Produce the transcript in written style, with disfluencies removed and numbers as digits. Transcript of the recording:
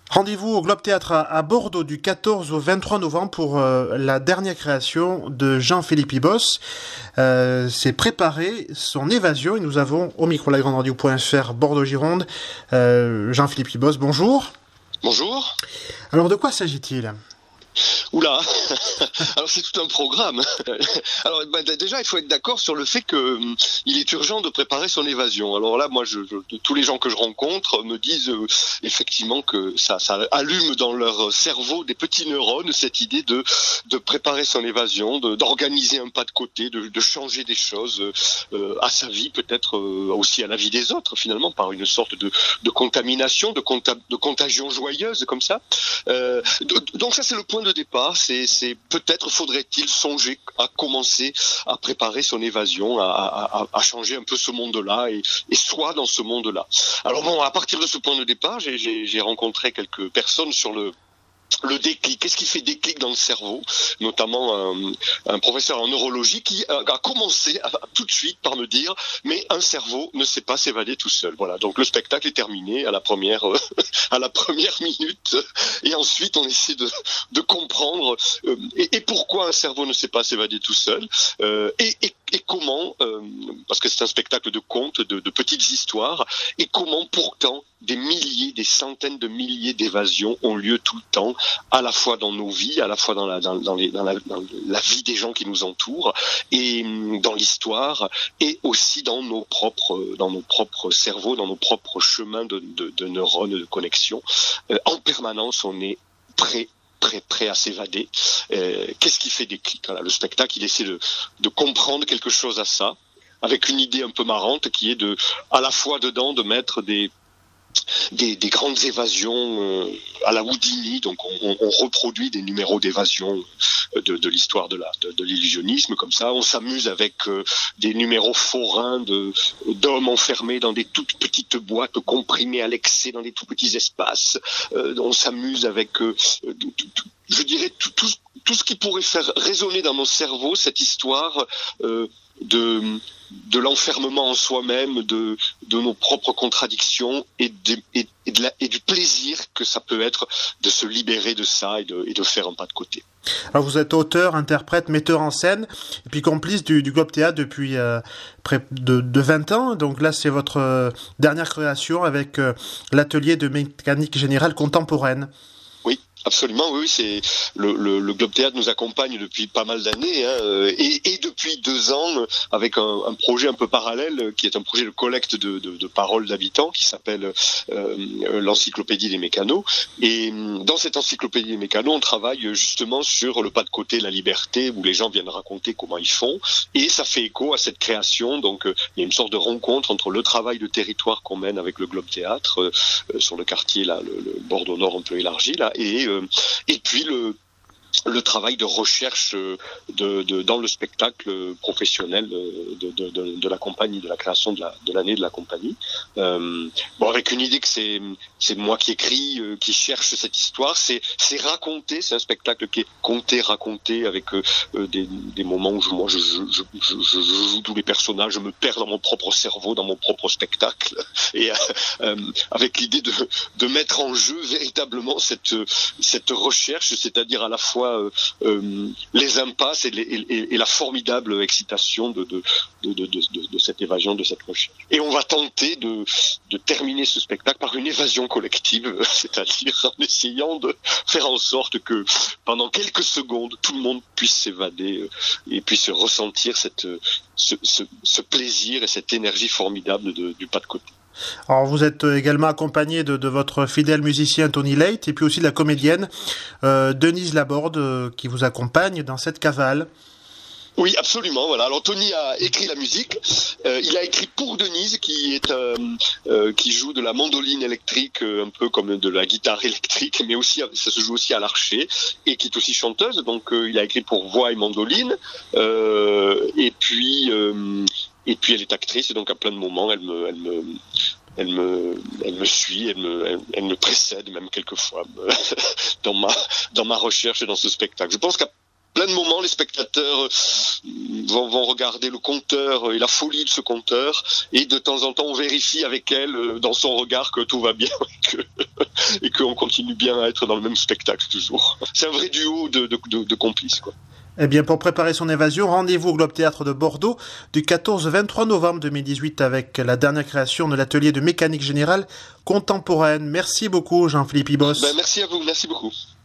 Rendez-vous au Globe Théâtre à Bordeaux du 14 au 23 novembre pour la dernière création de Jean-Philippe Ibos. C'est préparer son évasion et nous avons au micro lagrandradio.fr Bordeaux-Gironde Jean-Philippe Ibos. Bonjour. Bonjour. Alors de quoi s'agit-il ? Oula, alors c'est tout un programme. Alors déjà, il faut être d'accord sur le fait que il est urgent de préparer son évasion. Alors là, moi, tous les gens que je rencontre me disent effectivement que ça allume dans leur cerveau des petits neurones cette idée de préparer son évasion, d'organiser un pas de côté, de changer des choses à sa vie, peut-être aussi à la vie des autres, finalement, par une sorte de contamination, de contagion joyeuse comme ça. Donc ça, c'est le point de départ. C'est peut-être faudrait-il songer à commencer à préparer son évasion, à changer un peu ce monde-là et soit dans ce monde-là. Alors bon, à partir de ce point de départ, j'ai rencontré quelques personnes sur le déclic. Qu'est-ce qui fait déclic dans le cerveau ? Notamment un professeur en neurologie qui a commencé tout de suite par me dire « mais un cerveau ne sait pas s'évader tout seul ». Voilà, donc le spectacle est terminé à la première minute et ensuite on essaie de comprendre et pourquoi un cerveau ne sait pas s'évader tout seul et comment, parce que c'est un spectacle de contes, de petites histoires, et comment pourtant des milliers, des centaines de milliers d'évasions ont lieu tout le temps, à la fois dans nos vies, à la fois dans la vie des gens qui nous entourent, et dans l'histoire, et aussi dans nos propres cerveaux, dans nos propres chemins de neurones, de connexion. En permanence, on est prêt à s'évader. Qu'est-ce qui fait déclic ? Voilà, le spectacle, il essaie de comprendre quelque chose à ça, avec une idée un peu marrante qui est à la fois dedans de mettre des grandes évasions à la Houdini, donc on reproduit des numéros d'évasion de l'histoire de l'illusionnisme comme ça. On s'amuse avec des numéros forains d'hommes enfermés dans des toutes petites boîtes comprimées à l'excès dans des tout petits espaces. On s'amuse avec je dirais tout ce qui pourrait faire résonner dans nos cerveaux cette histoire de l'enfermement en soi-même, de nos propres contradictions et du plaisir que ça peut être de se libérer de ça et de faire un pas de côté. Alors vous êtes auteur, interprète, metteur en scène et puis complice du Globe Théâtre depuis près de 20 ans. Donc là, c'est votre dernière création avec l'atelier de mécanique générale contemporaine. Absolument, oui, c'est le Globe Théâtre nous accompagne depuis pas mal d'années et depuis 2 ans avec un projet un peu parallèle qui est un projet de collecte de paroles d'habitants qui s'appelle l'Encyclopédie des Mécanos. Et dans cette Encyclopédie des Mécanos, on travaille justement sur le pas de côté, la liberté, où les gens viennent raconter comment ils font, et ça fait écho à cette création. Donc il y a une sorte de rencontre entre le travail de territoire qu'on mène avec le Globe Théâtre sur le quartier là, le Bordeaux Nord un peu élargi là, et puis le travail de recherche dans le spectacle professionnel de la compagnie, de la création de l'année de la compagnie. Avec une idée que c'est moi qui écris, qui cherche cette histoire, c'est raconté, c'est un spectacle qui est conté, raconté avec des moments où je joue tous les personnages, je me perds dans mon propre cerveau, dans mon propre spectacle, et avec l'idée de mettre en jeu véritablement cette recherche, c'est-à-dire à la fois les impasses et la formidable excitation de cette évasion, de cette recherche. Et on va tenter de terminer ce spectacle par une évasion collective, c'est-à-dire en essayant de faire en sorte que pendant quelques secondes, tout le monde puisse s'évader et puisse ressentir ce plaisir et cette énergie formidable du pas de côté. Alors vous êtes également accompagné de votre fidèle musicien Tony Late et puis aussi de la comédienne Denise Laborde qui vous accompagne dans cette cavale. Oui, absolument. Voilà. Alors Tony a écrit la musique. Il a écrit pour Denise, qui joue de la mandoline électrique, un peu comme de la guitare électrique, mais aussi ça se joue aussi à l'archet, et qui est aussi chanteuse. Donc il a écrit pour voix et mandoline. Et puis elle est actrice, et donc à plein de moments, elle me suit, elle me précède même quelquefois dans ma recherche et dans ce spectacle. Je pense qu'à plein de moments, les spectateurs vont regarder le compteur et la folie de ce compteur, et de temps en temps, on vérifie avec elle, dans son regard, que tout va bien, et qu'on continue bien à être dans le même spectacle toujours. C'est un vrai duo de complices, quoi. Eh bien, pour préparer son évasion, rendez-vous au Globe Théâtre de Bordeaux du 14 au 23 novembre 2018 avec la dernière création de l'atelier de mécanique générale contemporaine. Merci beaucoup, Jean-Philippe Ibos. Merci à vous, merci beaucoup.